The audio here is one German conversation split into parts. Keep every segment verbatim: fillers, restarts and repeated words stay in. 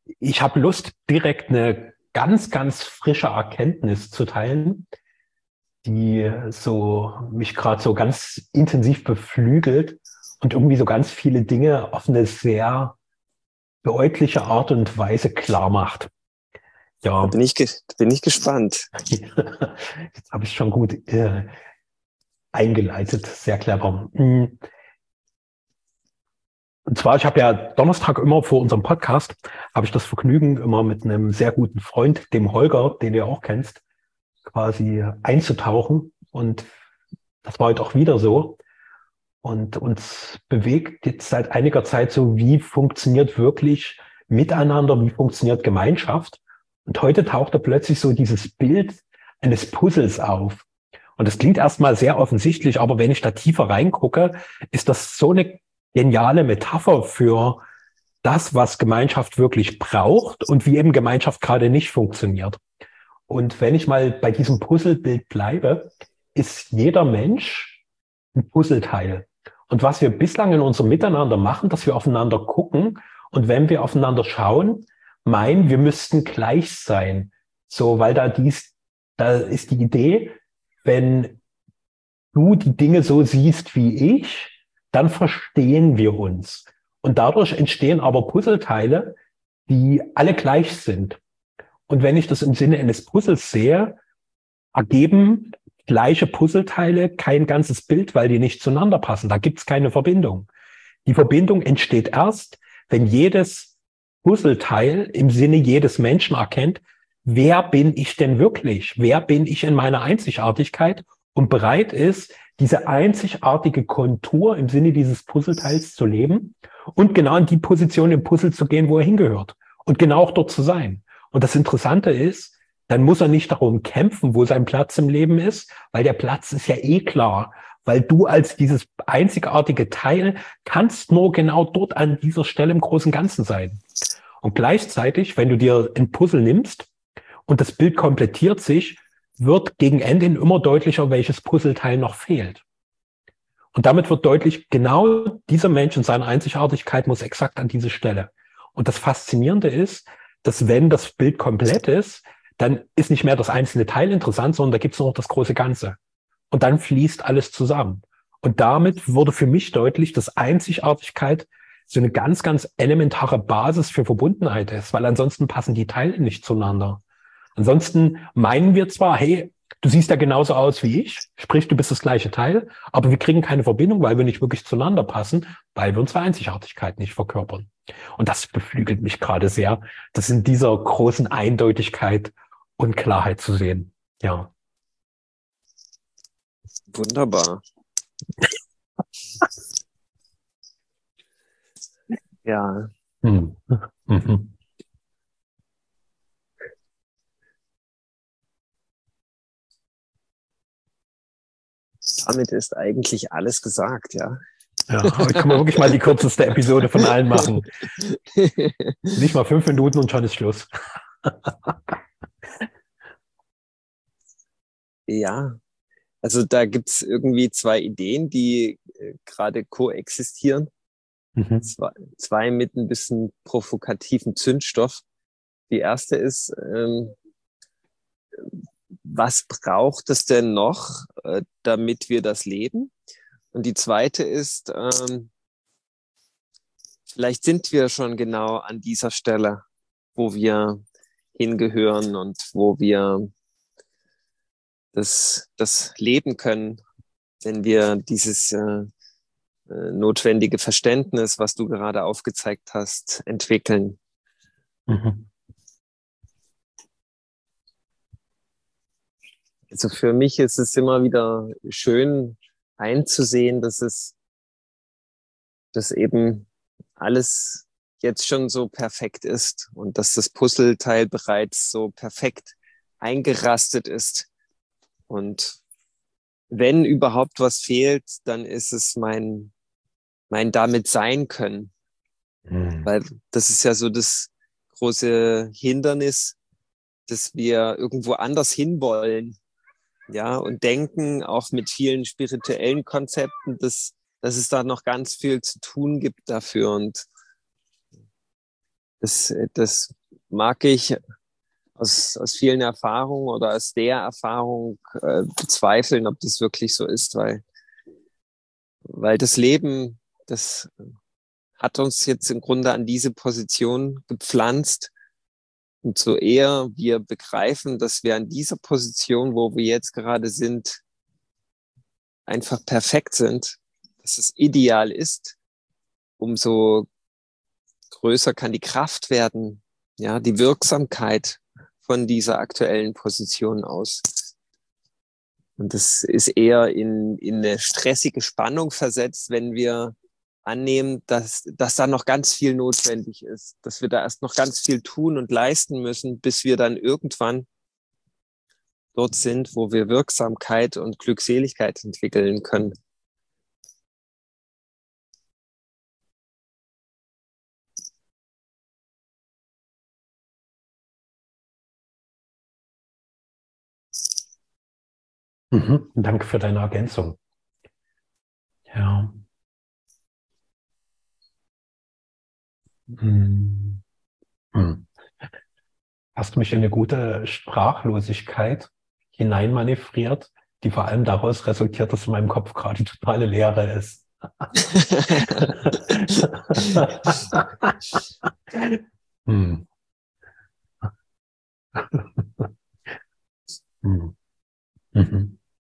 Ich habe Lust, direkt eine ganz, ganz frische Erkenntnis zu teilen, die so mich gerade so ganz intensiv beflügelt und irgendwie so ganz viele Dinge auf eine sehr deutliche Art und Weise klar macht. Da Ja, bin ich, ge bin ich gespannt. jetzt habe ich schon gut äh, eingeleitet, sehr clever. Mm. Und zwar, ich habe ja Donnerstag immer vor unserem Podcast, habe ich das Vergnügen, immer mit einem sehr guten Freund, dem Holger, den du auch kennst, quasi einzutauchen. Und das war heute auch wieder so. Und uns bewegt jetzt seit einiger Zeit so, wie funktioniert wirklich Miteinander, wie funktioniert Gemeinschaft. Und heute tauchte plötzlich so dieses Bild eines Puzzles auf. Und das klingt erstmal sehr offensichtlich, aber wenn ich da tiefer reingucke, ist das so eine geniale Metapher für das, was Gemeinschaft wirklich braucht und wie eben Gemeinschaft gerade nicht funktioniert. Und wenn ich mal bei diesem Puzzlebild bleibe, ist jeder Mensch ein Puzzleteil. Und was wir bislang in unserem Miteinander machen, dass wir aufeinander gucken und wenn wir aufeinander schauen, meinen, wir müssten gleich sein. So, weil da dies, da ist die Idee, wenn du die Dinge so siehst wie ich, dann verstehen wir uns. Und dadurch entstehen aber Puzzleteile, die alle gleich sind. Und wenn ich das im Sinne eines Puzzles sehe, ergeben gleiche Puzzleteile kein ganzes Bild, weil die nicht zueinander passen. Da gibt es keine Verbindung. Die Verbindung entsteht erst, wenn jedes Puzzleteil im Sinne jedes Menschen erkennt, wer bin ich denn wirklich? Wer bin ich in meiner Einzigartigkeit? Und bereit ist, diese einzigartige Kontur im Sinne dieses Puzzleteils zu leben und genau in die Position im Puzzle zu gehen, wo er hingehört. Und genau auch dort zu sein. Und das Interessante ist, dann muss er nicht darum kämpfen, wo sein Platz im Leben ist, weil der Platz ist ja eh klar. Weil du als dieses einzigartige Teil kannst nur genau dort an dieser Stelle im großen Ganzen sein. Und gleichzeitig, wenn du dir ein Puzzle nimmst und das Bild komplettiert sich, wird gegen Ende hin immer deutlicher, welches Puzzleteil noch fehlt. Und damit wird deutlich, genau dieser Mensch in seiner Einzigartigkeit muss exakt an diese Stelle. Und das Faszinierende ist, dass wenn das Bild komplett ist, dann ist nicht mehr das einzelne Teil interessant, sondern da gibt es nur noch das große Ganze. Und dann fließt alles zusammen. Und damit wurde für mich deutlich, dass Einzigartigkeit so eine ganz, ganz elementare Basis für Verbundenheit ist, weil ansonsten passen die Teile nicht zueinander. Ansonsten meinen wir zwar, hey, du siehst ja genauso aus wie ich, sprich, du bist das gleiche Teil, aber wir kriegen keine Verbindung, weil wir nicht wirklich zueinander passen, weil wir unsere Einzigartigkeit nicht verkörpern. Und das beflügelt mich gerade sehr, das in dieser großen Eindeutigkeit und Klarheit zu sehen. Ja. Wunderbar. Ja. Hm. Mhm. Damit ist eigentlich alles gesagt, ja. Ja, heute können wir wirklich mal die kürzeste Episode von allen machen. Nicht mal fünf Minuten und schon ist Schluss. Ja, also da gibt es irgendwie zwei Ideen, die äh, gerade koexistieren. Mhm. Zwei, zwei mit ein bisschen provokativen Zündstoff. Die erste ist, ähm, was braucht es denn noch, äh, damit wir das leben? Und die zweite ist, ähm, vielleicht sind wir schon genau an dieser Stelle, wo wir hingehören und wo wir das, das leben können, wenn wir dieses äh, äh, notwendige Verständnis, was du gerade aufgezeigt hast, entwickeln. Mhm. Also für mich ist es immer wieder schön einzusehen, dass es, dass eben alles jetzt schon so perfekt ist und dass das Puzzleteil bereits so perfekt eingerastet ist. Und wenn überhaupt was fehlt, dann ist es mein, mein damit sein können. Mhm. Weil das ist ja so das große Hindernis, dass wir irgendwo anders hinwollen. Ja, und denken auch mit vielen spirituellen Konzepten, dass, dass es da noch ganz viel zu tun gibt dafür. Und Das, das mag ich aus, aus vielen Erfahrungen oder aus der Erfahrung äh, bezweifeln, ob das wirklich so ist, weil, weil das Leben, das hat uns jetzt im Grunde an diese Position gepflanzt. Und so eher wir begreifen, dass wir an dieser Position, wo wir jetzt gerade sind, einfach perfekt sind, dass es ideal ist, umso größer kann die Kraft werden, ja, die Wirksamkeit von dieser aktuellen Position aus. Und das ist eher in, in eine stressige Spannung versetzt, wenn wir annehmen, dass, dass da noch ganz viel notwendig ist, dass wir da erst noch ganz viel tun und leisten müssen, bis wir dann irgendwann dort sind, wo wir Wirksamkeit und Glückseligkeit entwickeln können. Mhm, danke für deine Ergänzung. Ja. Hm. Hm. Hast du mich in eine gute Sprachlosigkeit hineinmanövriert, die vor allem daraus resultiert, dass in meinem Kopf gerade totale Leere ist. hm. hm. Mhm.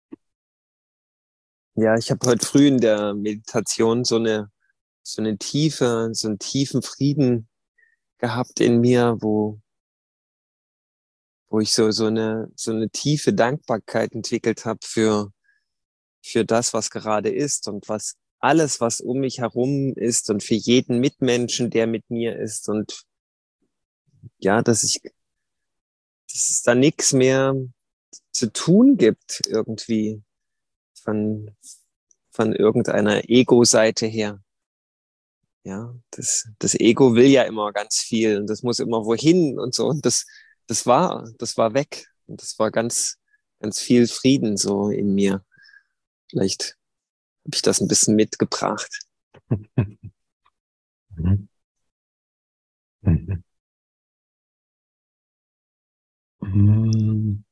Ja, ich habe heute früh in der Meditation so eine, so eine Tiefe, so einen tiefen Frieden gehabt in mir, wo, wo ich so, so eine, so eine tiefe Dankbarkeit entwickelt habe für, für das, was gerade ist und was alles, was um mich herum ist und für jeden Mitmenschen, der mit mir ist und ja, dass ich, dass es da nichts mehr zu tun gibt irgendwie von, von irgendeiner Ego-Seite her. Ja, das, das Ego will ja immer ganz viel und das muss immer wohin und so. Und das, das war, das war weg. Und das war ganz, ganz viel Frieden so in mir. Vielleicht habe ich das ein bisschen mitgebracht. Mhm. Mhm. Mhm.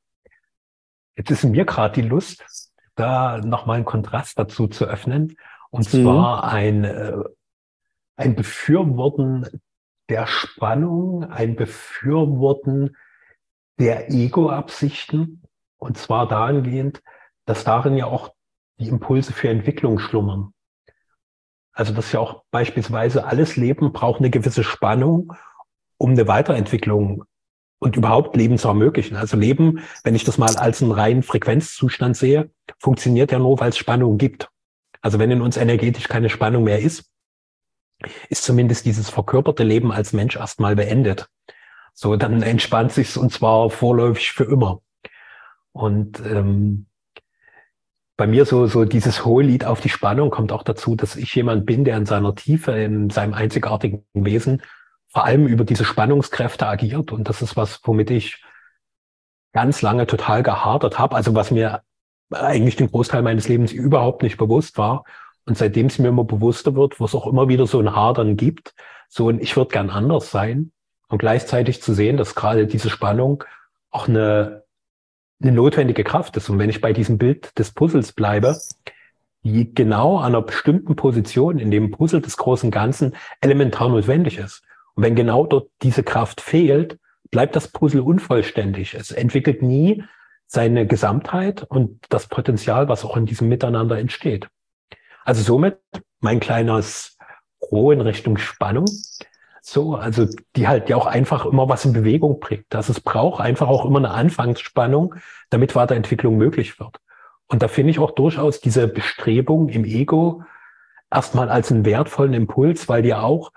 Jetzt ist mir gerade die Lust, da nochmal einen Kontrast dazu zu öffnen. Und Mhm. zwar ein, äh, ein Befürworten der Spannung, ein Befürworten der Ego-Absichten. Und zwar dahingehend, dass darin ja auch die Impulse für Entwicklung schlummern. Also dass ja auch beispielsweise alles Leben braucht eine gewisse Spannung, um eine Weiterentwicklung und überhaupt Leben zu ermöglichen. Also Leben, wenn ich das mal als einen reinen Frequenzzustand sehe, funktioniert ja nur, weil es Spannung gibt. Also wenn in uns energetisch keine Spannung mehr ist, ist zumindest dieses verkörperte Leben als Mensch erstmal beendet. So, dann entspannt sich's und zwar vorläufig für immer. Und ähm, bei mir so so dieses Hohelied auf die Spannung kommt auch dazu, dass ich jemand bin, der in seiner Tiefe, in seinem einzigartigen Wesen vor allem über diese Spannungskräfte agiert. Und das ist was, womit ich ganz lange total gehadert habe, also was mir eigentlich den Großteil meines Lebens überhaupt nicht bewusst war. Und seitdem es mir immer bewusster wird, wo es auch immer wieder so ein Hadern gibt, so ein ich würde gern anders sein und gleichzeitig zu sehen, dass gerade diese Spannung auch eine, eine notwendige Kraft ist. Und wenn ich bei diesem Bild des Puzzles bleibe, die genau an einer bestimmten Position in dem Puzzle des großen Ganzen elementar notwendig ist. Und wenn genau dort diese Kraft fehlt, bleibt das Puzzle unvollständig. Es entwickelt nie seine Gesamtheit und das Potenzial, was auch in diesem Miteinander entsteht. Also somit mein kleines Roh in Richtung Spannung. So, also die halt ja auch einfach immer was in Bewegung bringt. Dass es braucht einfach auch immer eine Anfangsspannung, damit Weiterentwicklung möglich wird. Und da finde ich auch durchaus diese Bestrebung im Ego erstmal als einen wertvollen Impuls, weil die auch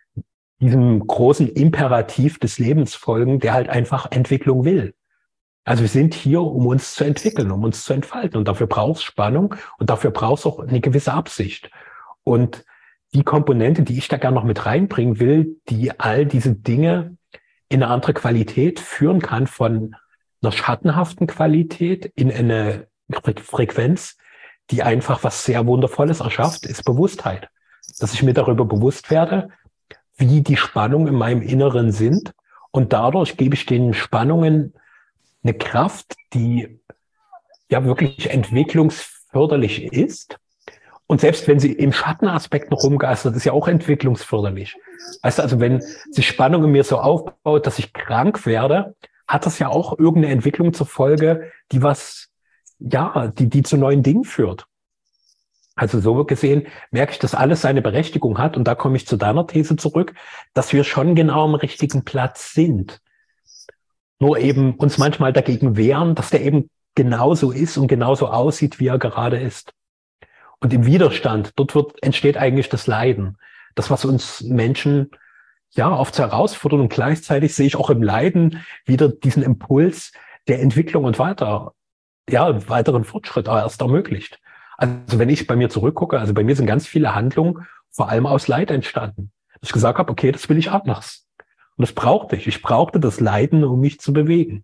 diesem großen Imperativ des Lebens folgen, der halt einfach Entwicklung will. Also wir sind hier, um uns zu entwickeln, um uns zu entfalten. Und dafür braucht es Spannung und dafür braucht es auch eine gewisse Absicht. Und die Komponente, die ich da gerne noch mit reinbringen will, die all diese Dinge in eine andere Qualität führen kann, von einer schattenhaften Qualität in eine Frequenz, die einfach was sehr Wundervolles erschafft, ist Bewusstheit. Dass ich mir darüber bewusst werde, wie die Spannungen in meinem Inneren sind. Und dadurch gebe ich den Spannungen eine Kraft, die ja wirklich entwicklungsförderlich ist. Und selbst wenn sie im Schattenaspekt noch rumgeistert, ist ja auch entwicklungsförderlich. Weißt du, also wenn sich Spannung in mir so aufbaut, dass ich krank werde, hat das ja auch irgendeine Entwicklung zur Folge, die was, ja, die, die zu neuen Dingen führt. Also so gesehen merke ich, dass alles seine Berechtigung hat. Und da komme ich zu deiner These zurück, dass wir schon genau am richtigen Platz sind. Nur eben uns manchmal dagegen wehren, dass der eben genauso ist und genauso aussieht, wie er gerade ist. Und im Widerstand, dort wird, entsteht eigentlich das Leiden. Das, was uns Menschen ja oft so herausfordert, und gleichzeitig sehe ich auch im Leiden wieder diesen Impuls der Entwicklung und weiter, ja, weiteren Fortschritt erst ermöglicht. Also wenn ich bei mir zurückgucke, also bei mir sind ganz viele Handlungen vor allem aus Leid entstanden. Dass ich gesagt habe, okay, das will ich anders. Und das brauchte ich. Ich brauchte das Leiden, um mich zu bewegen.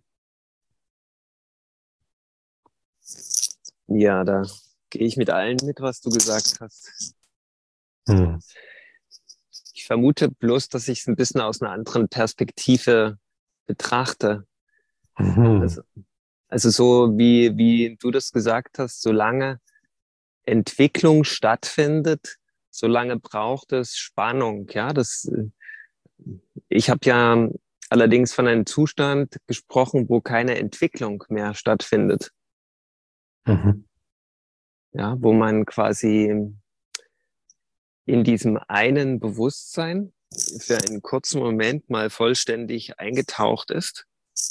Ja, da gehe ich mit allen mit, was du gesagt hast. Hm. Ich vermute bloß, dass ich es ein bisschen aus einer anderen Perspektive betrachte. Mhm. Also, also so wie, wie du das gesagt hast, solange Entwicklung stattfindet, solange braucht es Spannung. Ja, das, ich habe ja allerdings von einem Zustand gesprochen, wo keine Entwicklung mehr stattfindet. Mhm. Ja, wo man quasi in diesem einen Bewusstsein für einen kurzen Moment mal vollständig eingetaucht ist.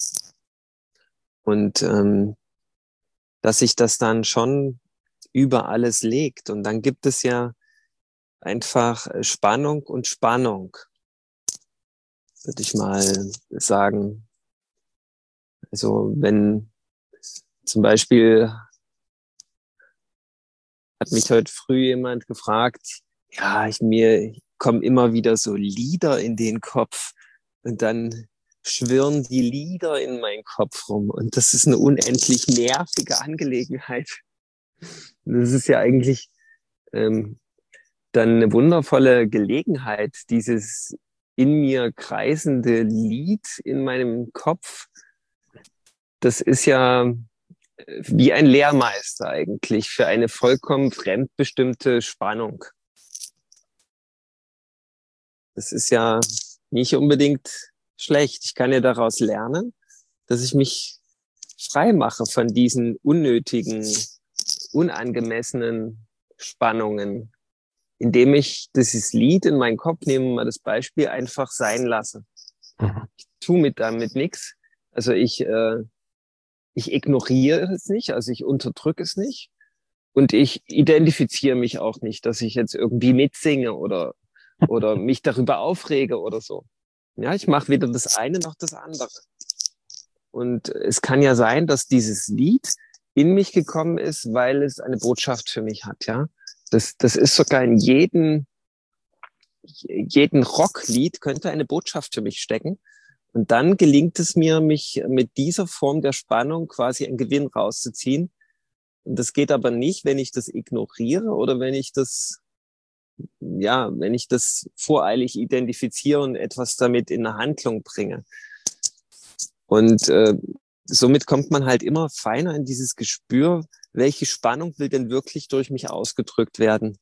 Und ähm, dass sich das dann schon über alles legt. Und dann gibt es ja einfach Spannung und Spannung, würde ich mal sagen. Also wenn zum Beispiel hat mich heute früh jemand gefragt, ja, ich mir kommen immer wieder so Lieder in den Kopf und dann schwirren die Lieder in meinen Kopf rum und das ist eine unendlich nervige Angelegenheit. Das ist ja eigentlich ähm, dann eine wundervolle Gelegenheit, dieses in mir kreisende Lied in meinem Kopf, das ist ja wie ein Lehrmeister eigentlich für eine vollkommen fremdbestimmte Spannung. Das ist ja nicht unbedingt schlecht. Ich kann ja daraus lernen, dass ich mich frei mache von diesen unnötigen, unangemessenen Spannungen, indem ich dieses Lied in meinen Kopf, nehmen wir mal das Beispiel, einfach sein lasse. Mhm. Ich tue mit damit nichts. Also ich, äh, ich ignoriere es nicht, also ich unterdrücke es nicht. Und ich identifiziere mich auch nicht, dass ich jetzt irgendwie mitsinge oder, oder mich darüber aufrege oder so. Ja, ich mache weder das eine noch das andere. Und es kann ja sein, dass dieses Lied in mich gekommen ist, weil es eine Botschaft für mich hat, ja. Das, das ist sogar in jedem, jeden Rocklied könnte eine Botschaft für mich stecken. Und dann gelingt es mir, mich mit dieser Form der Spannung quasi einen Gewinn rauszuziehen. Und das geht aber nicht, wenn ich das ignoriere oder wenn ich das, ja, wenn ich das voreilig identifiziere und etwas damit in eine Handlung bringe. Und äh, somit kommt man halt immer feiner in dieses Gespür, welche Spannung will denn wirklich durch mich ausgedrückt werden?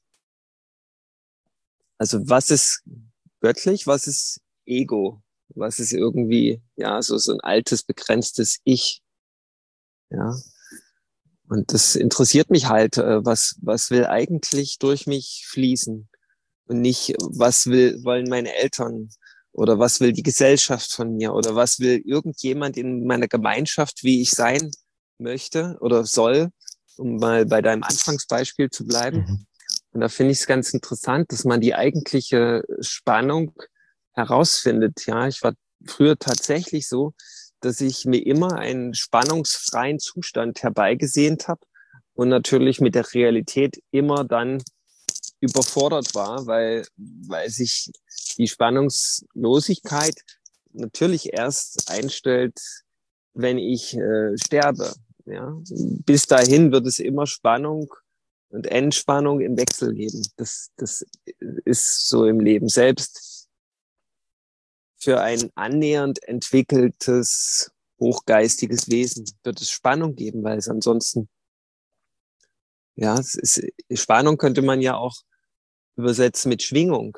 Also was ist göttlich, was ist Ego? Was ist irgendwie, ja, so, so ein altes, begrenztes Ich? Ja. Und das interessiert mich halt, was, was will eigentlich durch mich fließen? Und nicht, was will, wollen meine Eltern? Oder was will die Gesellschaft von mir? Oder was will irgendjemand in meiner Gemeinschaft, wie ich sein möchte oder soll? Um mal bei deinem Anfangsbeispiel zu bleiben. Mhm. Und da finde ich es ganz interessant, dass man die eigentliche Spannung herausfindet. Ja, ich war früher tatsächlich so, dass ich mir immer einen spannungsfreien Zustand herbeigesehnt habe und natürlich mit der Realität immer dann überfordert war, weil, weil sich die Spannungslosigkeit natürlich erst einstellt, wenn ich äh, sterbe. Ja? Bis dahin wird es immer Spannung und Entspannung im Wechsel geben. Das, das ist so im Leben. Selbst für ein annähernd entwickeltes, hochgeistiges Wesen wird es Spannung geben, weil es ansonsten, ja, es ist, Spannung könnte man ja auch übersetzen mit Schwingung.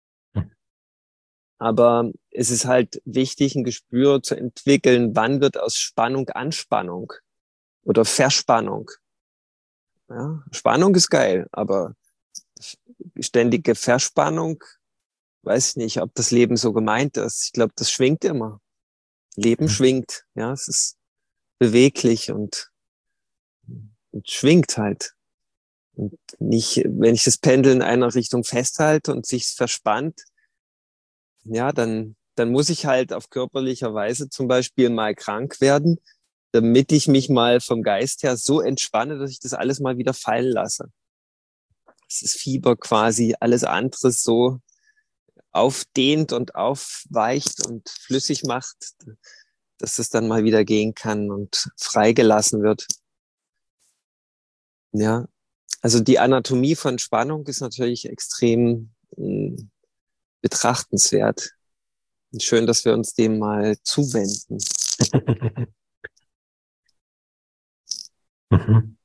Aber es ist halt wichtig, ein Gespür zu entwickeln, wann wird aus Spannung Anspannung oder Verspannung. Ja, Spannung ist geil, aber ständige Verspannung, weiß ich nicht, ob das Leben so gemeint ist. Ich glaube, das schwingt immer. Leben mhm. schwingt, ja, es ist beweglich und, und schwingt halt. Und nicht, wenn ich das Pendel in einer Richtung festhalte und sich's verspannt, ja, dann, dann muss ich halt auf körperlicher Weise zum Beispiel mal krank werden, damit ich mich mal vom Geist her so entspanne, dass ich das alles mal wieder fallen lasse. Das ist Fieber quasi, alles andere so aufdehnt und aufweicht und flüssig macht, dass es dann mal wieder gehen kann und freigelassen wird. Ja, also die Anatomie von Spannung ist natürlich extrem mh, betrachtenswert. Und schön, dass wir uns dem mal zuwenden. Mhm.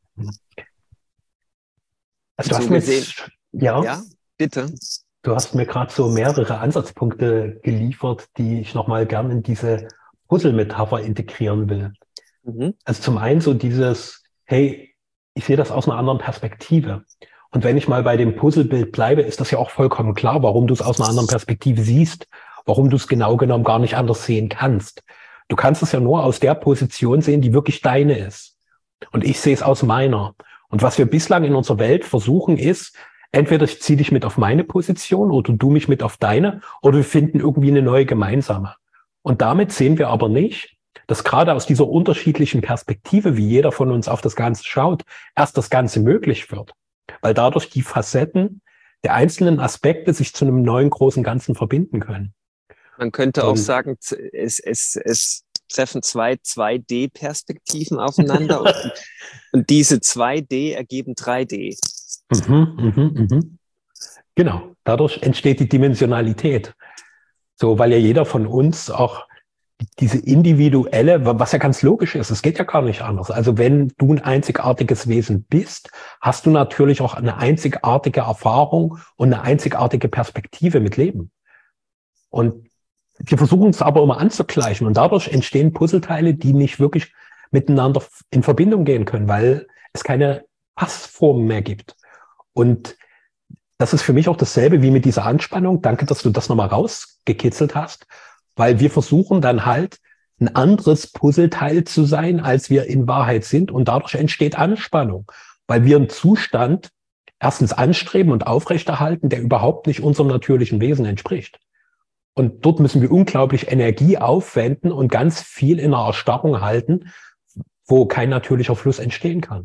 Also du hast so mir gesehen, jetzt, ja, ja, bitte. du hast mir gerade so mehrere Ansatzpunkte geliefert, die ich nochmal gern in diese Puzzle-Metapher integrieren will. Mhm. Also zum einen so dieses, hey, ich sehe das aus einer anderen Perspektive. Und wenn ich mal bei dem Puzzlebild bleibe, ist das ja auch vollkommen klar, warum du es aus einer anderen Perspektive siehst, warum du es genau genommen gar nicht anders sehen kannst. Du kannst es ja nur aus der Position sehen, die wirklich deine ist. Und ich sehe es aus meiner. Und was wir bislang in unserer Welt versuchen ist, entweder ich ziehe dich mit auf meine Position oder du mich mit auf deine, oder wir finden irgendwie eine neue gemeinsame. Und damit sehen wir aber nicht, dass gerade aus dieser unterschiedlichen Perspektive, wie jeder von uns auf das Ganze schaut, erst das Ganze möglich wird. Weil dadurch die Facetten der einzelnen Aspekte sich zu einem neuen großen Ganzen verbinden können. Man könnte Und auch sagen, es, es, es treffen zwei zwei D-Perspektiven aufeinander und, und diese zwei D ergeben drei D. Mhm, mhm, mhm. Genau, dadurch entsteht die Dimensionalität. So, weil ja jeder von uns auch diese individuelle, was ja ganz logisch ist, es geht ja gar nicht anders. Also wenn du ein einzigartiges Wesen bist, hast du natürlich auch eine einzigartige Erfahrung und eine einzigartige Perspektive mit Leben. Und wir versuchen es aber immer anzugleichen und dadurch entstehen Puzzleteile, die nicht wirklich miteinander in Verbindung gehen können, weil es keine Passformen mehr gibt. Und das ist für mich auch dasselbe wie mit dieser Anspannung. Danke, dass du das nochmal rausgekitzelt hast, weil wir versuchen dann halt ein anderes Puzzleteil zu sein, als wir in Wahrheit sind. Und dadurch entsteht Anspannung, weil wir einen Zustand erstens anstreben und aufrechterhalten, der überhaupt nicht unserem natürlichen Wesen entspricht. Und dort müssen wir unglaublich Energie aufwenden und ganz viel in einer Erstarrung halten, wo kein natürlicher Fluss entstehen kann.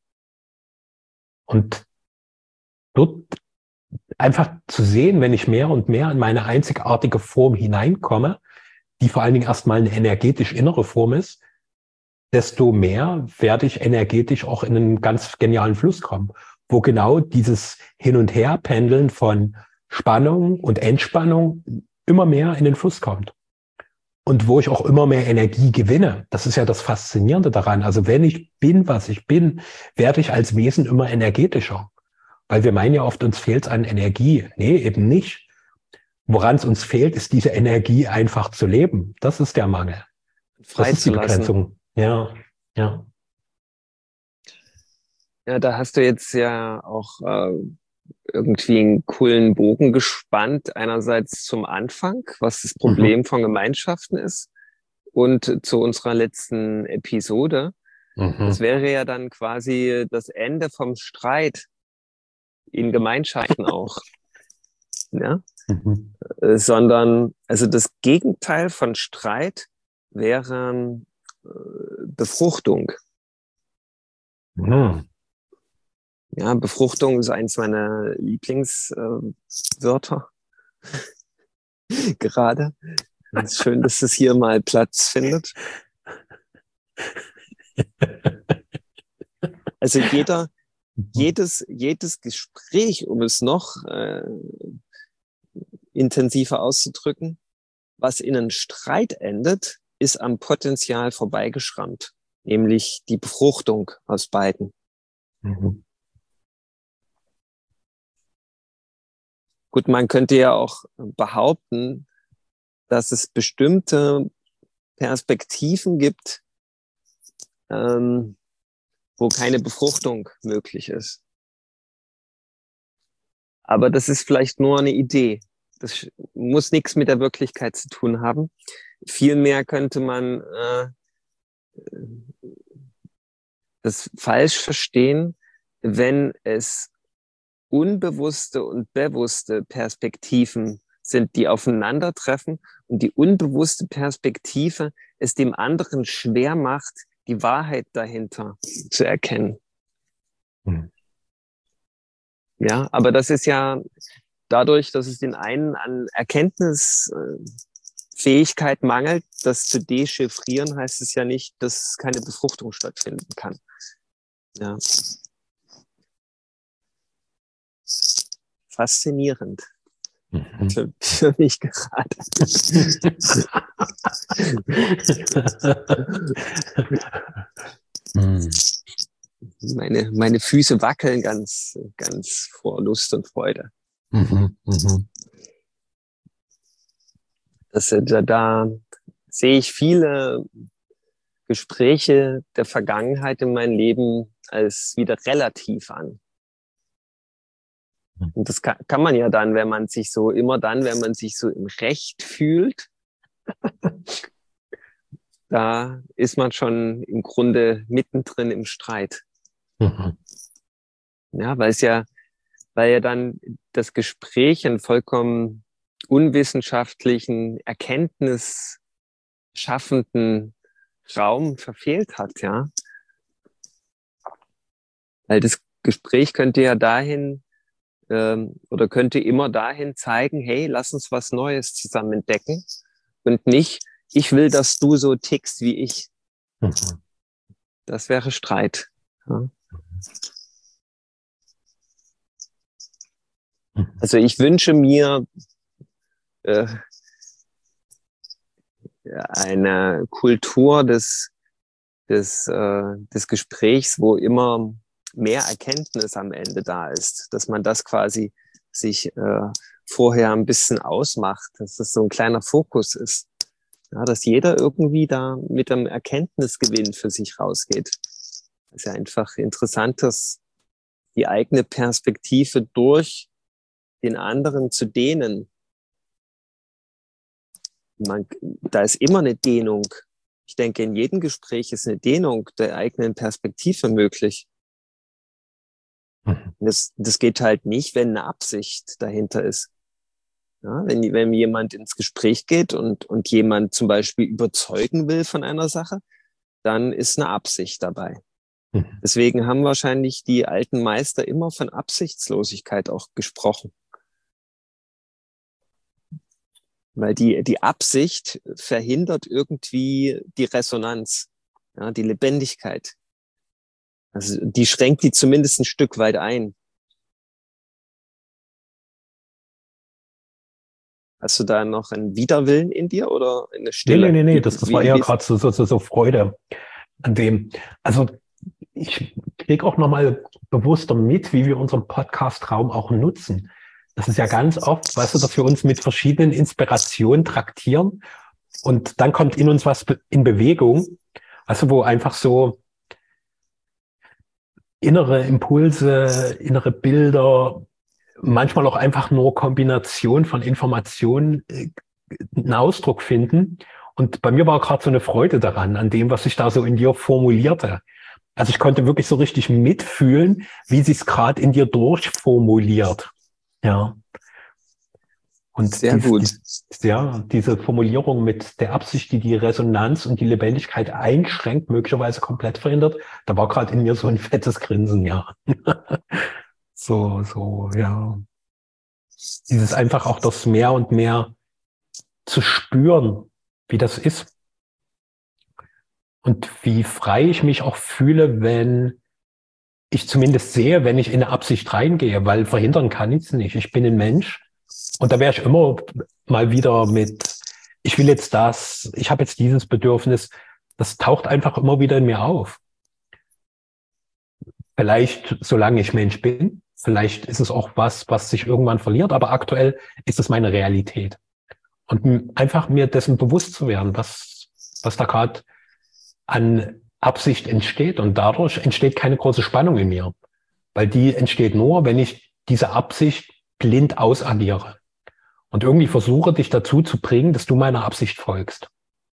Und dort einfach zu sehen, wenn ich mehr und mehr in meine einzigartige Form hineinkomme, die vor allen Dingen erstmal eine energetisch innere Form ist, desto mehr werde ich energetisch auch in einen ganz genialen Fluss kommen, wo genau dieses Hin- und Herpendeln von Spannung und Entspannung immer mehr in den Fluss kommt. Und wo ich auch immer mehr Energie gewinne. Das ist ja das Faszinierende daran. Also wenn ich bin, was ich bin, werde ich als Wesen immer energetischer. Weil wir meinen ja oft, uns fehlt es an Energie. Nee, eben nicht. Woran es uns fehlt, ist diese Energie einfach zu leben. Das ist der Mangel. Frei das ist die zu lassen. Begrenzung. Ja, ja. Ja, da hast du jetzt ja auch äh, irgendwie einen coolen Bogen gespannt. Einerseits zum Anfang, was das Problem mhm. von Gemeinschaften ist, und zu unserer letzten Episode. Mhm. Das wäre ja dann quasi das Ende vom Streit in Gemeinschaften auch. Ja? Mhm. Äh, sondern, also das Gegenteil von Streit wäre äh, Befruchtung. Mhm. Ja, Befruchtung ist eins meiner Lieblingswörter äh, gerade. Es ist schön, dass es hier mal Platz findet. Also jeder, jedes, jedes Gespräch, um es noch äh, intensiver auszudrücken, was in einem Streit endet, ist am Potenzial vorbeigeschrammt, nämlich die Befruchtung aus beiden. Mhm. Gut, man könnte ja auch behaupten, dass es bestimmte Perspektiven gibt, ähm, wo keine Befruchtung möglich ist. Aber das ist vielleicht nur eine Idee. Das muss nichts mit der Wirklichkeit zu tun haben. Vielmehr könnte man äh, das falsch verstehen, wenn es unbewusste und bewusste Perspektiven sind, die aufeinandertreffen und die unbewusste Perspektive es dem anderen schwer macht, die Wahrheit dahinter zu erkennen. Mhm. Ja, aber das ist ja dadurch, dass es den einen an Erkenntnisfähigkeit mangelt, das zu dechiffrieren, heißt es ja nicht, dass keine Befruchtung stattfinden kann. Ja. Faszinierend. Mhm. Für, für mich gerade. Mhm. Meine, meine Füße wackeln ganz, ganz vor Lust und Freude. Mhm. Mhm. Das, da, da sehe ich viele Gespräche der Vergangenheit in meinem Leben als wieder relativ an. Und das kann, kann man ja dann, wenn man sich so, immer dann, wenn man sich so im Recht fühlt, da ist man schon im Grunde mittendrin im Streit. Mhm. Ja, weil es ja, weil ja dann das Gespräch einen vollkommen unwissenschaftlichen, erkenntnisschaffenden Raum verfehlt hat, ja. Weil das Gespräch könnte ja dahin ähm, oder könnte immer dahin zeigen, hey, lass uns was Neues zusammen entdecken und nicht, ich will, dass du so tickst wie ich. Mhm. Das wäre Streit. Ja. Also ich wünsche mir äh, eine Kultur des, des, äh, des Gesprächs, wo immer mehr Erkenntnis am Ende da ist, dass man das quasi sich äh, vorher ein bisschen ausmacht, dass das so ein kleiner Fokus ist. Ja, dass jeder irgendwie da mit einem Erkenntnisgewinn für sich rausgeht. Das ist ja einfach interessant, dass die eigene Perspektive durch den anderen zu dehnen. Man, da ist immer eine Dehnung. Ich denke, in jedem Gespräch ist eine Dehnung der eigenen Perspektive möglich. Mhm. Das, das geht halt nicht, wenn eine Absicht dahinter ist. Ja, wenn, wenn jemand ins Gespräch geht und, und jemand zum Beispiel überzeugen will von einer Sache, dann ist eine Absicht dabei. Mhm. Deswegen haben wahrscheinlich die alten Meister immer von Absichtslosigkeit auch gesprochen. Weil die, die Absicht verhindert irgendwie die Resonanz, ja, die Lebendigkeit. Also die schränkt die zumindest ein Stück weit ein. Hast du da noch einen Widerwillen in dir oder eine Nee, nee, Stille? nee, nee, Wie, das, das war wie, eher wie gerade so, so, so, so Freude an dem. Also ich kriege auch nochmal bewusster mit, wie wir unseren Podcast-Raum auch nutzen. Das ist ja ganz oft, weißt du, dass wir uns mit verschiedenen Inspirationen traktieren und dann kommt in uns was be- in Bewegung, weißt du, wo einfach so innere Impulse, innere Bilder, manchmal auch einfach nur Kombination von Informationen äh, einen Ausdruck finden. Und bei mir war gerade so eine Freude daran, an dem, was sich da so in dir formulierte. Also ich konnte wirklich so richtig mitfühlen, wie sie es gerade in dir durchformuliert. Ja. Und Sehr dies, gut. dies, ja, diese Formulierung mit der Absicht, die die Resonanz und die Lebendigkeit einschränkt, möglicherweise komplett verhindert, da war gerade in mir so ein fettes Grinsen, ja. So, so, ja. Dieses einfach auch das mehr und mehr zu spüren, wie das ist. Und wie frei ich mich auch fühle, wenn ich zumindest sehe, wenn ich in eine Absicht reingehe, weil verhindern kann ich es nicht. Ich bin ein Mensch und da wäre ich immer mal wieder mit ich will jetzt das, ich habe jetzt dieses Bedürfnis, das taucht einfach immer wieder in mir auf. Vielleicht, solange ich Mensch bin, vielleicht ist es auch was, was sich irgendwann verliert, aber aktuell ist es meine Realität. Und einfach mir dessen bewusst zu werden, was, was da gerade an Absicht entsteht. Und dadurch entsteht keine große Spannung in mir, weil die entsteht nur, wenn ich diese Absicht blind ausagiere und irgendwie versuche, dich dazu zu bringen, dass du meiner Absicht folgst.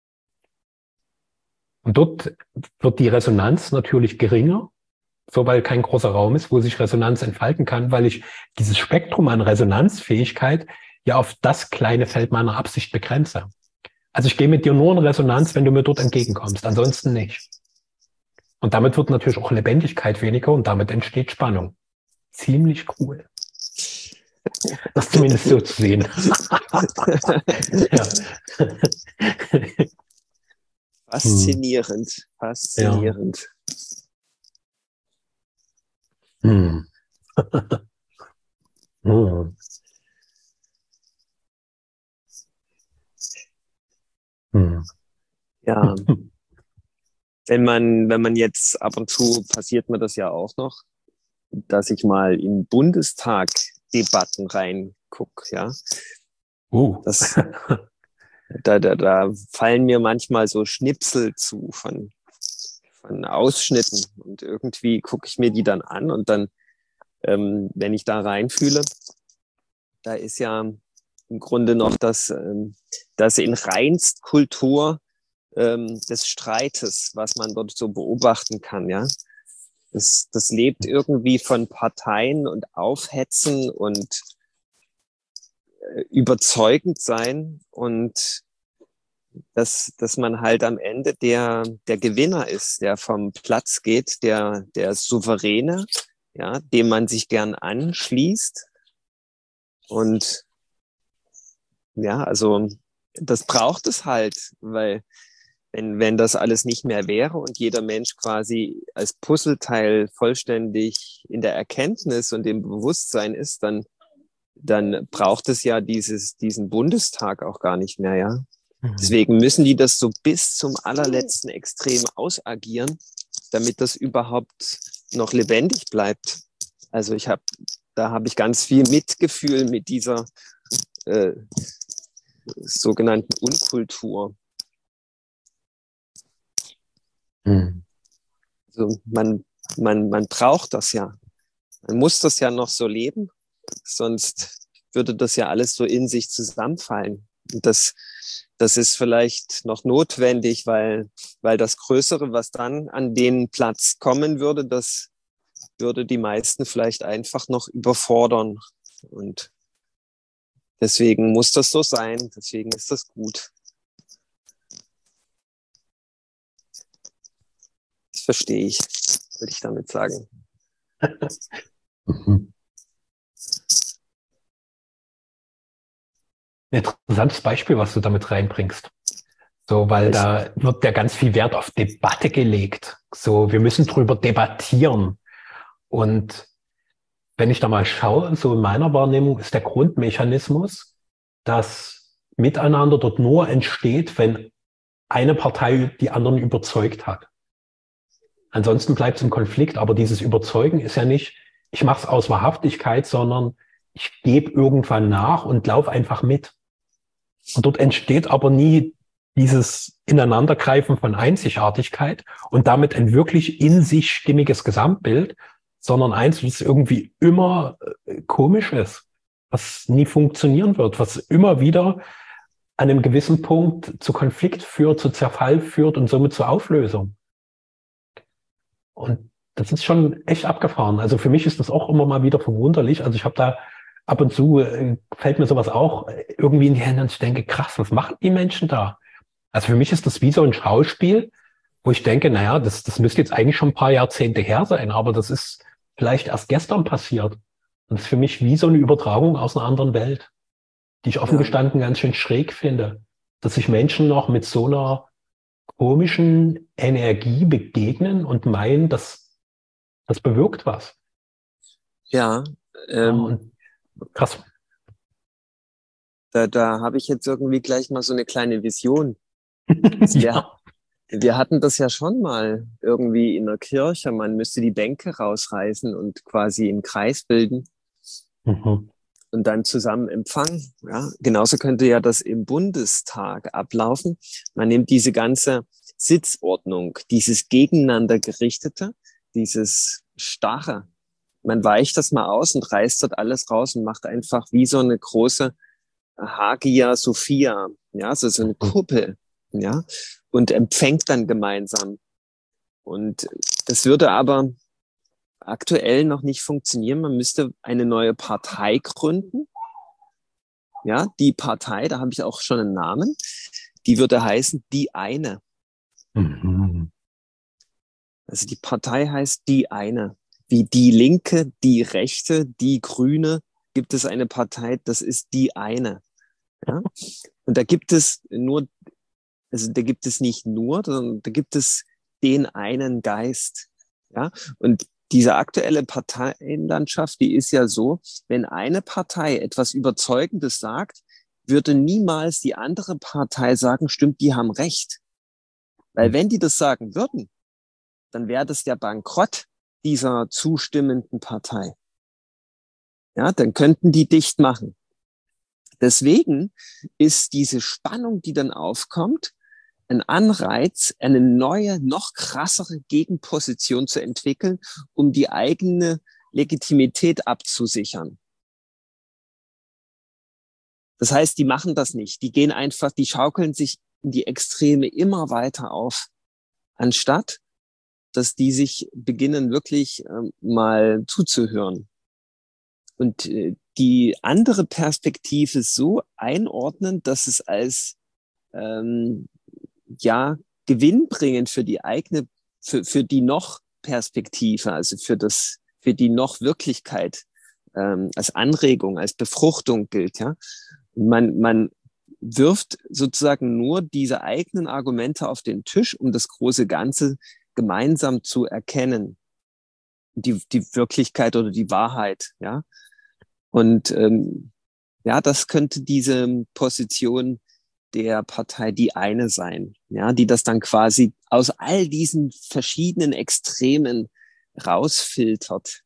Und dort wird die Resonanz natürlich geringer, so weil kein großer Raum ist, wo sich Resonanz entfalten kann, weil ich dieses Spektrum an Resonanzfähigkeit ja auf das kleine Feld meiner Absicht begrenze. Also ich gehe mit dir nur in Resonanz, wenn du mir dort entgegenkommst, ansonsten nicht. Und damit wird natürlich auch Lebendigkeit weniger und damit entsteht Spannung. Ziemlich cool. Das zumindest so zu sehen. Ja. Faszinierend, faszinierend. Ja. Hm. Hm. Hm. Ja, wenn man, wenn man jetzt ab und zu, passiert mir das ja auch noch, dass ich mal in Bundestag-Debatten reinguck, ja. Uh. Das, da, da, da fallen mir manchmal so Schnipsel zu von, von Ausschnitten und irgendwie gucke ich mir die dann an und dann, ähm, wenn ich da reinfühle, da ist ja im Grunde noch das, ähm, das in Reinstkultur ähm, des Streites, was man dort so beobachten kann, ja. Das, das lebt irgendwie von Parteien und Aufhetzen und äh, überzeugend sein und dass, dass man halt am Ende der, der Gewinner ist, der vom Platz geht, der, der Souveräne, ja, dem man sich gern anschließt. Und ja, also das braucht es halt, weil wenn, wenn das alles nicht mehr wäre und jeder Mensch quasi als Puzzleteil vollständig in der Erkenntnis und im Bewusstsein ist, dann, dann braucht es ja dieses, diesen Bundestag auch gar nicht mehr, ja. Mhm. Deswegen müssen die das so bis zum allerletzten Extrem ausagieren, damit das überhaupt noch lebendig bleibt. Also ich habe, da habe ich ganz viel Mitgefühl mit dieser äh, sogenannten Unkultur. Mhm. Also man, man, man braucht das ja. Man muss das ja noch so leben, sonst würde das ja alles so in sich zusammenfallen. Und das, das ist vielleicht noch notwendig, weil, weil das Größere, was dann an den Platz kommen würde, das würde die meisten vielleicht einfach noch überfordern. Und deswegen muss das so sein. Deswegen ist das gut. Das verstehe ich, würde ich damit sagen. Mhm. Ein interessantes Beispiel, was du damit reinbringst. So, weil Ich, da wird ja ganz viel Wert auf Debatte gelegt. So, wir müssen drüber debattieren. Und wenn ich da mal schaue, so in meiner Wahrnehmung ist der Grundmechanismus, dass Miteinander dort nur entsteht, wenn eine Partei die anderen überzeugt hat. Ansonsten bleibt es im Konflikt, aber dieses Überzeugen ist ja nicht, ich mache es aus Wahrhaftigkeit, sondern ich gebe irgendwann nach und laufe einfach mit. Und dort entsteht aber nie dieses Ineinandergreifen von Einzigartigkeit und damit ein wirklich in sich stimmiges Gesamtbild, sondern eins, was irgendwie immer äh, komisch ist, was nie funktionieren wird, was immer wieder an einem gewissen Punkt zu Konflikt führt, zu Zerfall führt und somit zur Auflösung. Und das ist schon echt abgefahren. Also für mich ist das auch immer mal wieder verwunderlich. Also ich habe da ab und zu, äh, fällt mir sowas auch irgendwie in die Hände und ich denke, krass, was machen die Menschen da? Also für mich ist das wie so ein Schauspiel, wo ich denke, naja, das, das müsste jetzt eigentlich schon ein paar Jahrzehnte her sein, aber das ist vielleicht erst gestern passiert. Und das ist für mich wie so eine Übertragung aus einer anderen Welt, die ich offen ja, gestanden ganz schön schräg finde, dass sich Menschen noch mit so einer komischen Energie begegnen und meinen, dass das bewirkt was. ja, Ja, ähm, und krass. da, da habe ich jetzt irgendwie gleich mal so eine kleine Vision. Also wir, Ja. wir hatten das ja schon mal irgendwie in der Kirche. Man müsste die Bänke rausreißen und quasi einen Kreis bilden Mhm. und dann zusammen empfangen. Ja, genauso könnte ja das im Bundestag ablaufen. Man nimmt diese ganze Sitzordnung, dieses gegeneinander gerichtete, dieses starre. Man weicht das mal aus und reißt dort alles raus und macht einfach wie so eine große Hagia Sophia, ja, so, so eine Mhm. Kuppel, ja, und empfängt dann gemeinsam. Und das würde aber aktuell noch nicht funktionieren. Man müsste eine neue Partei gründen. Ja, die Partei, da habe ich auch schon einen Namen, die würde heißen Die Eine. Mhm. Also die Partei heißt Die Eine. Wie die Linke, die Rechte, die Grüne, gibt es eine Partei, das ist Die Eine. Ja? Und da gibt es nur, also da gibt es nicht nur, sondern da gibt es den einen Geist. Ja? Und diese aktuelle Parteienlandschaft, die ist ja so, wenn eine Partei etwas Überzeugendes sagt, würde niemals die andere Partei sagen, stimmt, die haben recht. Weil wenn die das sagen würden, dann wäre das der Bankrott dieser zustimmenden Partei. Ja, dann könnten die dicht machen. Deswegen ist diese Spannung, die dann aufkommt, ein Anreiz, eine neue, noch krassere Gegenposition zu entwickeln, um die eigene Legitimität abzusichern. Das heißt, die machen das nicht. Die gehen einfach, die schaukeln sich in die Extreme immer weiter auf, anstatt dass die sich beginnen, wirklich äh, mal zuzuhören. Und äh, die andere Perspektive so einordnen, dass es als ähm, ja gewinnbringend für die eigene, für, für die Noch-Perspektive, also für das, für die Noch-Wirklichkeit ähm, als Anregung, als Befruchtung gilt. Ja, man man wirft sozusagen nur diese eigenen Argumente auf den Tisch, um das große Ganze gemeinsam zu erkennen, die die Wirklichkeit oder die Wahrheit. Ja, und ähm, ja, das könnte diese Position der Partei Die Eine sein, ja, die das dann quasi aus all diesen verschiedenen Extremen rausfiltert.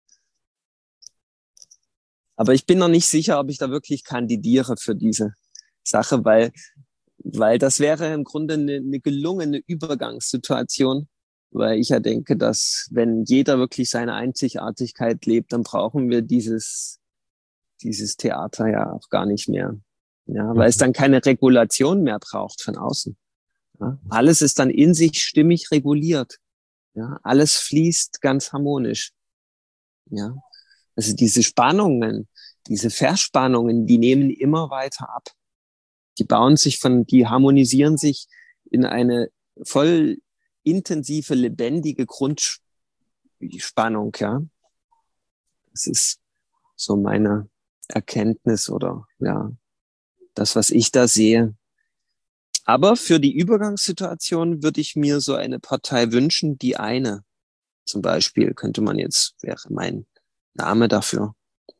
Aber ich bin noch nicht sicher, ob ich da wirklich kandidiere für diese Sache, weil, weil das wäre im Grunde eine, eine gelungene Übergangssituation, weil ich ja denke, dass wenn jeder wirklich seine Einzigartigkeit lebt, dann brauchen wir dieses, dieses Theater ja auch gar nicht mehr. Ja, weil es Mhm. dann keine Regulation mehr braucht von außen. Ja, alles ist dann in sich stimmig reguliert. Ja, alles fließt ganz harmonisch. Ja, also diese Spannungen, diese Verspannungen, die nehmen immer weiter ab. Die bauen sich von, die harmonisieren sich in eine voll intensive, lebendige Grundspannung. Ja, das ist so meine Erkenntnis oder ja, das, was ich da sehe. Aber für die Übergangssituation würde ich mir so eine Partei wünschen, Die Eine. Zum Beispiel könnte man jetzt, wäre mein Name dafür,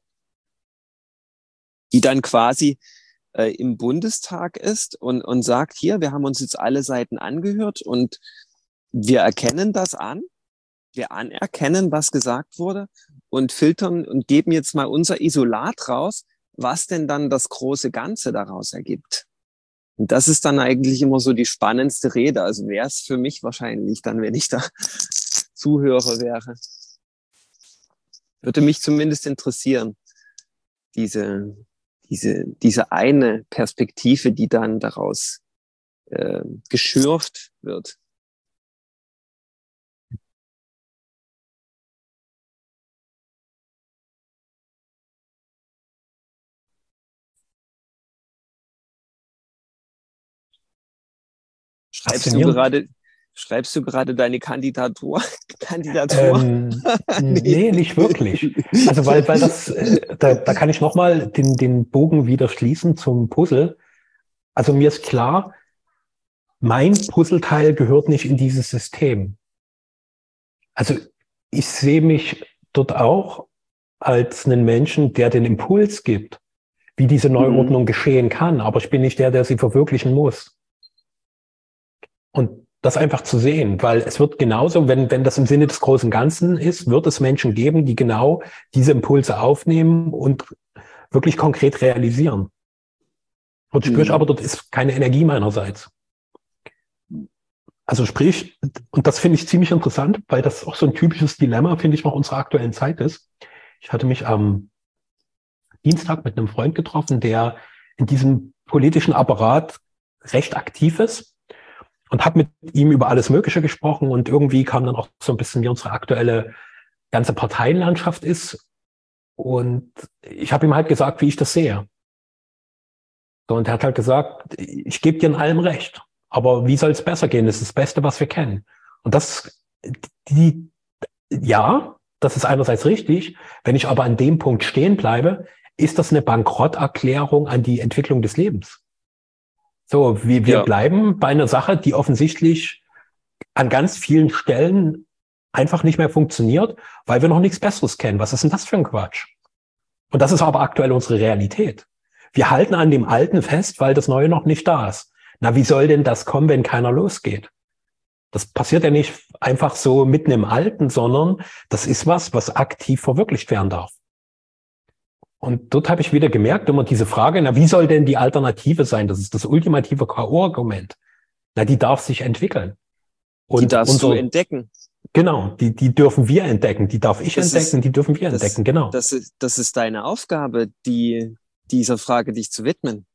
die dann quasi äh, im Bundestag ist und, und sagt, hier, wir haben uns jetzt alle Seiten angehört und wir erkennen das an, wir anerkennen, was gesagt wurde und filtern und geben jetzt mal unser Isolat raus, was denn dann das große Ganze daraus ergibt. Und das ist dann eigentlich immer so die spannendste Rede. Also wäre es für mich wahrscheinlich dann, wenn ich da Zuhörer wäre. Würde mich zumindest interessieren, diese, diese, diese eine Perspektive, die dann daraus äh, geschürft wird. Schreibst du Faszinierend. gerade, schreibst du gerade deine Kandidatur? Kandidatur? Ähm, Nee. nee, nicht wirklich. Also weil, weil das, äh, da, da kann ich nochmal den, den Bogen wieder schließen zum Puzzle. Also mir ist klar, mein Puzzleteil gehört nicht in dieses System. Also ich sehe mich dort auch als einen Menschen, der den Impuls gibt. wie diese Neuordnung Mhm. geschehen kann, aber ich bin nicht der, der sie verwirklichen muss. Und das einfach zu sehen, weil es wird genauso, wenn, wenn das im Sinne des großen Ganzen ist, wird es Menschen geben, die genau diese Impulse aufnehmen und wirklich konkret realisieren. Und spüre ich aber, Mhm. dort ist keine Energie meinerseits. Also sprich, und das finde ich ziemlich interessant, weil das auch so ein typisches Dilemma, finde ich, noch unserer aktuellen Zeit ist. Ich hatte mich am Dienstag mit einem Freund getroffen, der in diesem politischen Apparat recht aktiv ist und habe mit ihm über alles Mögliche gesprochen und irgendwie kam dann auch so ein bisschen, wie unsere aktuelle ganze Parteienlandschaft ist. Und ich habe ihm halt gesagt, wie ich das sehe. So, und er hat halt gesagt, ich gebe dir in allem recht. Aber wie soll es besser gehen? Das ist das Beste, was wir kennen. Und das, die, ja, das ist einerseits richtig. Wenn ich aber an dem Punkt stehen bleibe, ist das eine Bankrotterklärung an die Entwicklung des Lebens. So, wir, wir Ja, bleiben bei einer Sache, die offensichtlich an ganz vielen Stellen einfach nicht mehr funktioniert, weil wir noch nichts Besseres kennen. Was ist denn das für ein Quatsch? Und das ist aber aktuell unsere Realität. Wir halten an dem Alten fest, weil das Neue noch nicht da ist. Na, wie soll denn das kommen, wenn keiner losgeht? Das passiert ja nicht einfach so mitten im Alten, sondern das ist was, was aktiv verwirklicht werden darf. Und dort habe ich wieder gemerkt, immer diese Frage, na, wie soll denn die Alternative sein? Das ist das ultimative K O-Argument. Na, die darf sich entwickeln. die Und darfst du unser, entdecken. genau, die, die dürfen wir entdecken. Die darf ich Das entdecken, ist, die dürfen wir das, entdecken, genau. das ist, das ist deine Aufgabe, die, dieser Frage dich zu widmen.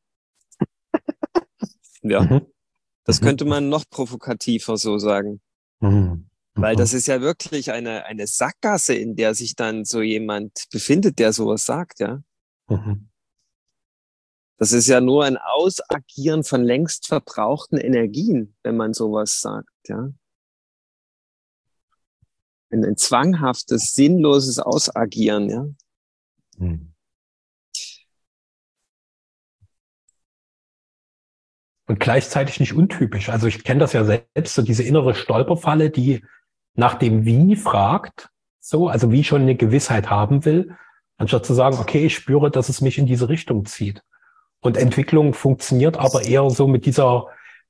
Ja, Mhm. das Mhm. könnte man noch provokativer so sagen. Mhm. Weil das Mhm. ist ja wirklich eine, eine Sackgasse, in der sich dann so jemand befindet, der sowas sagt, ja. Mhm. Das ist ja nur ein Ausagieren von längst verbrauchten Energien, wenn man sowas sagt, ja. Ein, ein zwanghaftes, sinnloses Ausagieren, ja. Mhm. Und gleichzeitig nicht untypisch. Also ich kenne das ja selbst, so diese innere Stolperfalle, die nach dem Wie fragt, so, also wie schon eine Gewissheit haben will, anstatt zu sagen, okay, ich spüre, dass es mich in diese Richtung zieht. Und Entwicklung funktioniert aber eher so mit dieser,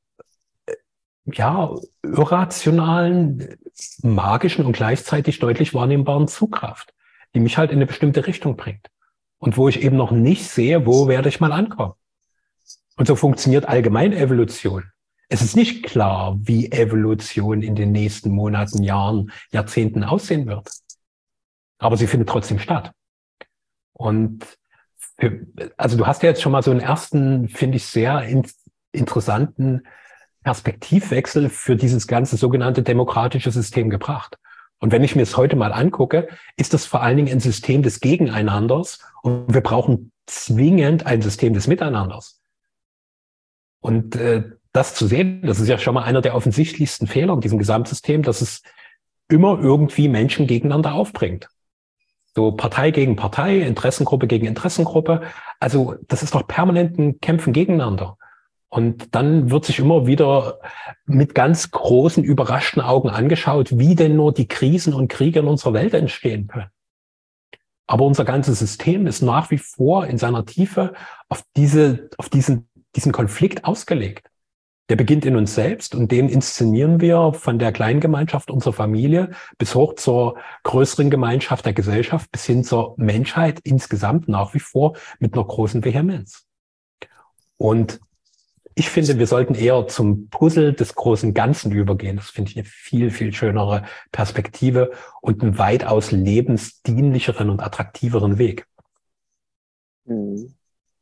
ja, irrationalen, magischen und gleichzeitig deutlich wahrnehmbaren Zugkraft, die mich halt in eine bestimmte Richtung bringt. Und wo ich eben noch nicht sehe, wo werde ich mal ankommen. Und so funktioniert allgemein Evolution. Es ist nicht klar, wie Evolution in den nächsten Monaten, Jahren, Jahrzehnten aussehen wird. Aber sie findet trotzdem statt. Und für, also du hast ja jetzt schon mal so einen ersten, finde ich, sehr in, interessanten Perspektivwechsel für dieses ganze sogenannte demokratische System gebracht. Und wenn ich mir es heute mal angucke, ist das vor allen Dingen ein System des Gegeneinanders und wir brauchen zwingend ein System des Miteinanders. Und äh, das zu sehen, das ist ja schon mal einer der offensichtlichsten Fehler in diesem Gesamtsystem, dass es immer irgendwie Menschen gegeneinander aufbringt. So Partei gegen Partei, Interessengruppe gegen Interessengruppe. Also das ist doch permanent ein Kämpfen gegeneinander. Und dann wird sich immer wieder mit ganz großen, überraschten Augen angeschaut, wie denn nur die Krisen und Kriege in unserer Welt entstehen können. Aber unser ganzes System ist nach wie vor in seiner Tiefe auf diese, auf diesen, diesen Konflikt ausgelegt. Der beginnt in uns selbst und den inszenieren wir von der kleinen Gemeinschaft unserer Familie bis hoch zur größeren Gemeinschaft der Gesellschaft bis hin zur Menschheit insgesamt nach wie vor mit einer großen Vehemenz. Und ich finde, wir sollten eher zum Puzzle des großen Ganzen übergehen. Das finde ich eine viel, viel schönere Perspektive und einen weitaus lebensdienlicheren und attraktiveren Weg. Mhm.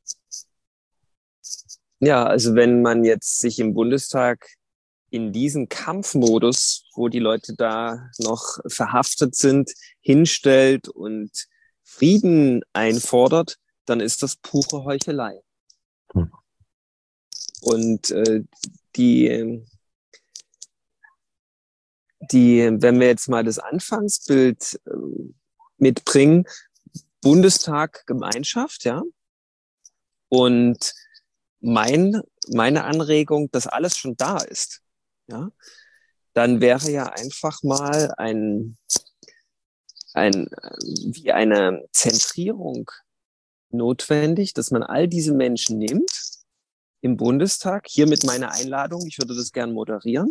Ja, also wenn man jetzt sich im Bundestag in diesen Kampfmodus, wo die Leute da noch verhaftet sind, hinstellt und Frieden einfordert, dann ist das pure Heuchelei. Hm. Und äh, die, die, wenn wir jetzt mal das Anfangsbild äh, mitbringen, Bundestag, Gemeinschaft, ja, und mein, meine Anregung, dass alles schon da ist, ja, dann wäre ja einfach mal ein, ein, wie eine Zentrierung notwendig, dass man all diese Menschen nimmt im Bundestag, hier mit meiner Einladung, ich würde das gern moderieren,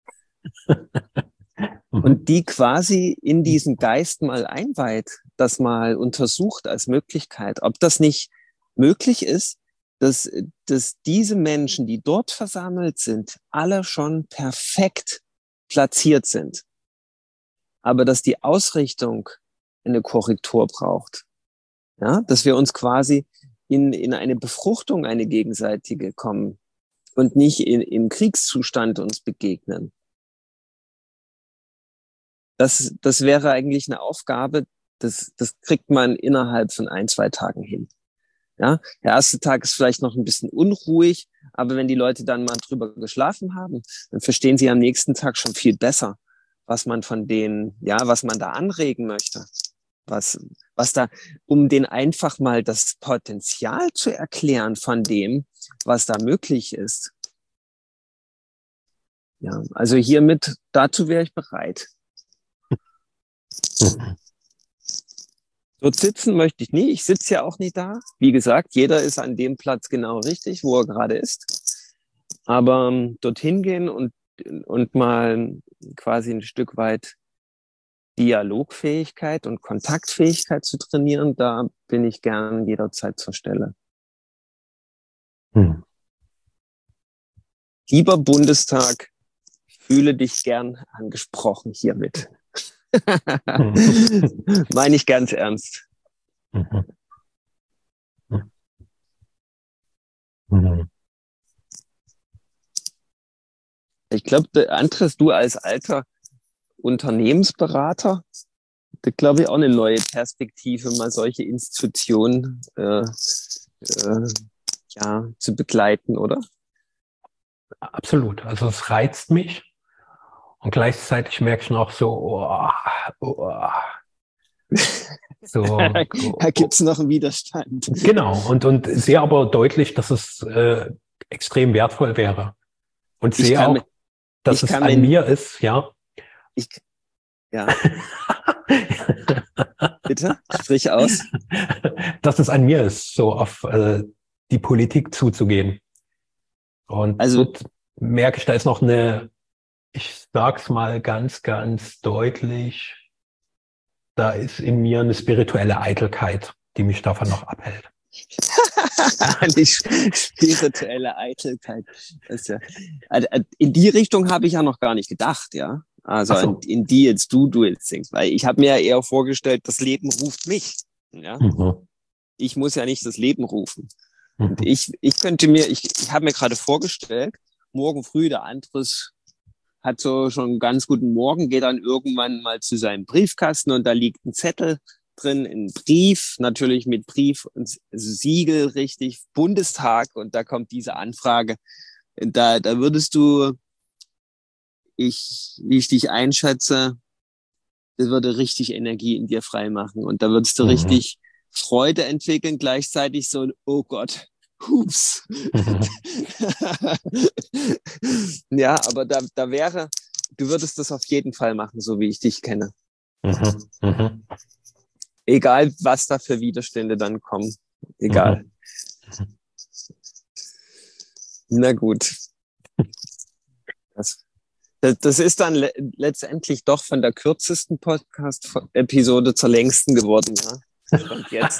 und die quasi in diesen Geist mal einweiht, das mal untersucht als Möglichkeit, ob das nicht möglich ist, dass, dass diese Menschen, die dort versammelt sind, alle schon perfekt platziert sind, aber dass die Ausrichtung eine Korrektur braucht. Ja, dass wir uns quasi in, in eine Befruchtung, eine gegenseitige kommen und nicht in, im Kriegszustand uns begegnen. Das, das wäre eigentlich eine Aufgabe, das, das kriegt man innerhalb von ein, zwei Tagen hin. Ja, der erste Tag ist vielleicht noch ein bisschen unruhig, aber wenn die Leute dann mal drüber geschlafen haben, dann verstehen sie am nächsten Tag schon viel besser, was man von denen, ja, was man da anregen möchte. Was, was da, um denen einfach mal das Potenzial zu erklären von dem, was da möglich ist. Ja, also hiermit, dazu wäre ich bereit. Dort sitzen möchte ich nie. Ich sitze ja auch nicht da. Wie gesagt, jeder ist an dem Platz genau richtig, wo er gerade ist. Aber ähm, dorthin gehen und, und mal quasi ein Stück weit Dialogfähigkeit und Kontaktfähigkeit zu trainieren, da bin ich gern jederzeit zur Stelle. Hm. Lieber Bundestag, fühle dich gern angesprochen hiermit. Meine ich ganz ernst. Mhm. Mhm. Ich glaube, Andres, du als alter Unternehmensberater, da glaube ich auch eine neue Perspektive, mal solche Institutionen äh, äh, ja, zu begleiten, oder? Absolut. Also es reizt mich. Und gleichzeitig merke ich noch so, oh, oh. So, da gibt es noch einen Widerstand. Genau, und, und sehe aber deutlich, dass es äh, extrem wertvoll wäre. Und sehe auch, mit, dass es an mir ist, ja. Ich, ja. Bitte, sprich aus. Dass es an mir ist, so auf äh, die Politik zuzugehen. Und also dort merke ich, da ist noch eine, ich sag's mal ganz, ganz deutlich, da ist in mir eine spirituelle Eitelkeit, die mich davon noch abhält. Die spirituelle Eitelkeit. Das ist ja, in die Richtung habe ich ja noch gar nicht gedacht, ja. Also so. in, in die jetzt du Duels singst, weil ich habe mir ja eher vorgestellt, das Leben ruft mich. Ja? Mhm. Ich muss ja nicht das Leben rufen. Mhm. Und ich, ich könnte mir, ich, ich habe mir gerade vorgestellt, morgen früh der Andres hat so schon einen ganz guten Morgen, geht dann irgendwann mal zu seinem Briefkasten und da liegt ein Zettel drin, ein Brief, natürlich mit Brief und Siegel, richtig, Bundestag, und da kommt diese Anfrage. Da, da würdest du, ich, wie ich dich einschätze, das würde richtig Energie in dir freimachen und da würdest du mhm. richtig Freude entwickeln, gleichzeitig so ein, oh Gott, hups. Mhm. Ja, aber da, da wäre, du würdest das auf jeden Fall machen, so wie ich dich kenne. Mhm. Mhm. Egal, was da für Widerstände dann kommen. Egal. Mhm. Na gut. Das, das, das ist dann le- letztendlich doch von der kürzesten Podcast-Episode zur längsten geworden, ja. Stand jetzt.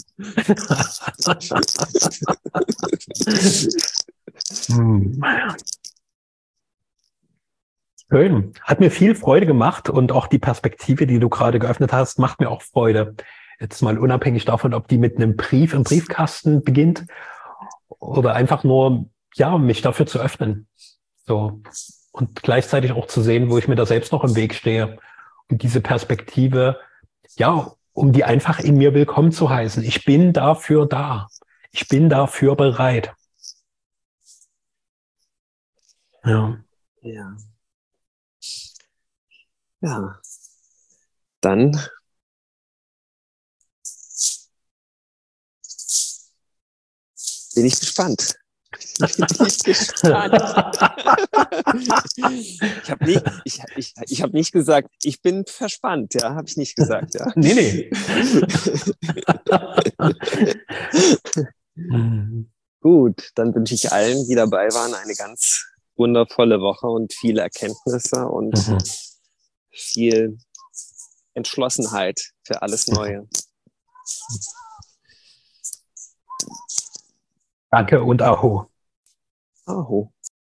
Schön. Hat mir viel Freude gemacht und auch die Perspektive, die du gerade geöffnet hast, macht mir auch Freude. Jetzt mal unabhängig davon, ob die mit einem Brief im Briefkasten beginnt oder einfach nur, ja, mich dafür zu öffnen. So. Und gleichzeitig auch zu sehen, wo ich mir da selbst noch im Weg stehe. Und diese Perspektive, ja, um die einfach in mir willkommen zu heißen. Ich bin dafür da. Ich bin dafür bereit. Ja. Ja. Ja. Dann bin ich gespannt. bin ich gespannt. Ich habe nicht, ich, ich, ich hab nicht gesagt, ich bin verspannt, ja, habe ich nicht gesagt, ja. Nee, nee. Gut, dann wünsche ich allen, die dabei waren, eine ganz wundervolle Woche und viele Erkenntnisse und Mhm. viel Entschlossenheit für alles Neue. Danke und Aho. Aho.